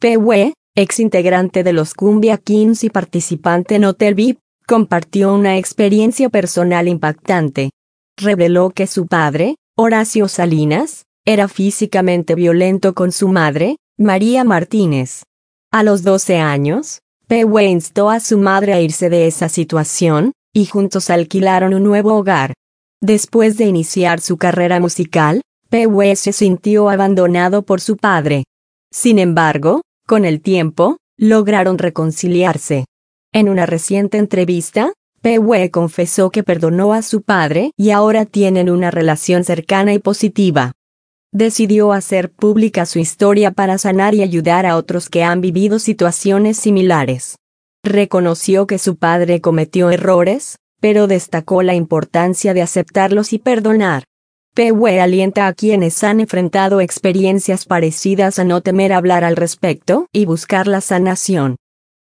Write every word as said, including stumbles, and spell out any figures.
Pee-wee, ex integrante de los Cumbia Kings y participante en Hotel V I P, compartió una experiencia personal impactante. Reveló que su padre, Horacio Salinas, era físicamente violento con su madre, María Martínez. A los doce años, Pee-wee instó a su madre a irse de esa situación, y juntos alquilaron un nuevo hogar. Después de iniciar su carrera musical, Pee-wee se sintió abandonado por su padre. Sin embargo, con el tiempo, lograron reconciliarse. En una reciente entrevista, Pee-wee confesó que perdonó a su padre y ahora tienen una relación cercana y positiva. Decidió hacer pública su historia para sanar y ayudar a otros que han vivido situaciones similares. Reconoció que su padre cometió errores, pero destacó la importancia de aceptarlos y perdonar. Pee-wee alienta a quienes han enfrentado experiencias parecidas a no temer hablar al respecto y buscar la sanación.